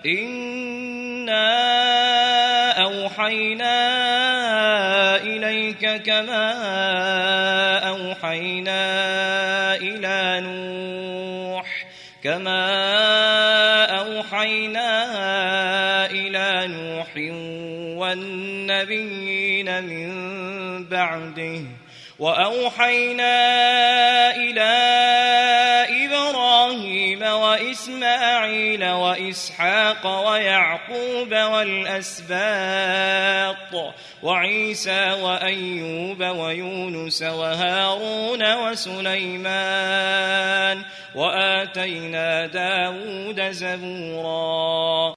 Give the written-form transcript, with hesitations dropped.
إنا أوحينا إليك كما أوحينا إلى نوح والنبيين من بعده وأوحينا إلى إبراهيم وإسماعيل وإسحاق ويعقوب والأسباط وعيسى وأيوب ويونس وهارون وسليمان وآتينا داود زبورا.